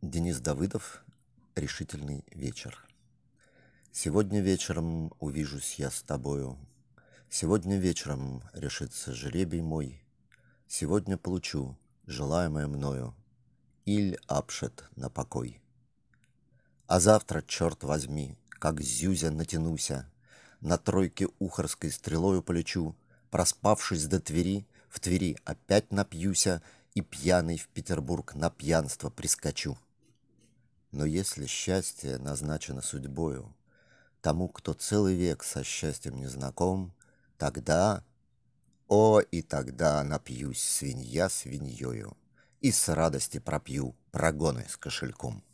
Денис Давыдов. Решительный вечер. Сегодня вечером увижусь я с тобою. Сегодня вечером решится жребий мой. Сегодня получу желаемое мною иль апшет на покой. А завтра, черт возьми, как зюзя натянуся, на тройке ухарской стрелою полечу, проспавшись до Твери, в Твери опять напьюся и пьяный в Петербург на пьянство прискочу. Но если счастье назначено судьбою тому, кто целый век со счастьем не знаком, тогда, и тогда напьюсь свинья свиньёю и с радости пропью прогоны с кошельком.